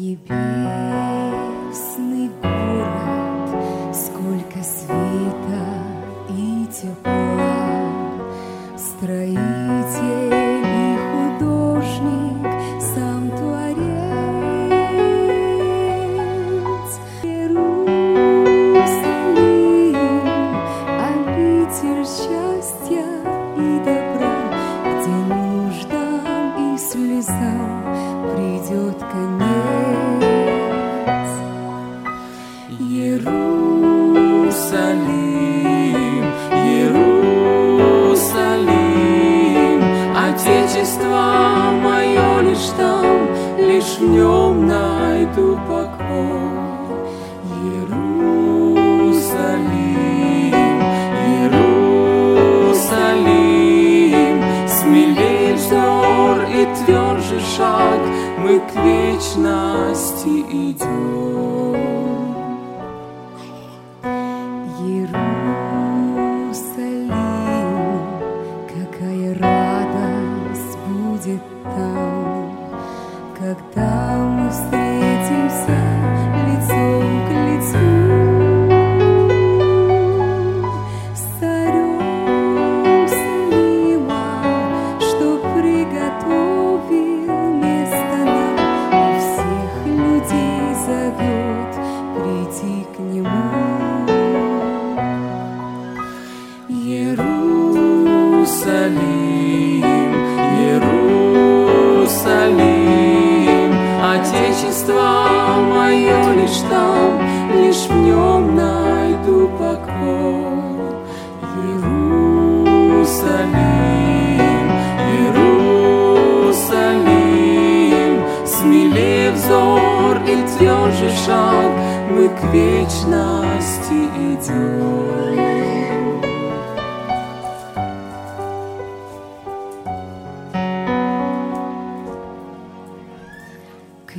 Небесный город, сколько света и тепла, строитель и художник, сам Творец. Иерусалим, обитель счастья и добра, где нуждам и слезам придет конец. Иерусалим, Иерусалим, Отечество мое лишь там, лишь в нем найду покой. Иерусалим, Иерусалим, смелей взор и тверже шаг, мы к вечности идем. Иерусалим, какая радость будет там, когда мы встретимся лицом к лицу с царем Салима, что приготовил место нам и всех людей зовет прийти к нему. Иерусалим, Иерусалим, Отечество мое лишь там, лишь в нем найду покой. Иерусалим, Иерусалим, смелее взор и тверже шаг, мы к вечности идем. К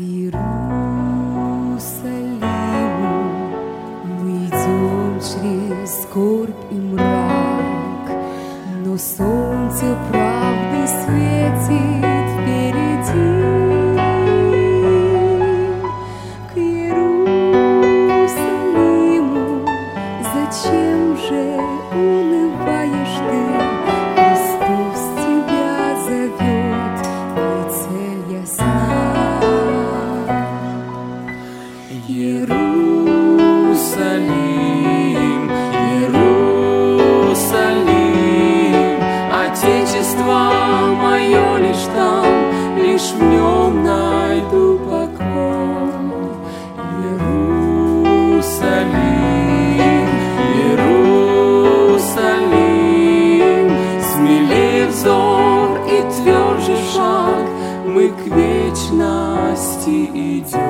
Иерусалиму мы идем через скорбь и мрак, но солнце правды светит впереди. К Иерусалиму зачем же унываешь ты? Христос тебя зовет, и цель ясна. Иерусалим, Иерусалим, Отечество мое лишь там, лишь в нем найду покой. Иерусалим, Иерусалим, смелее взор и тверже шаг, мы к вечности идем.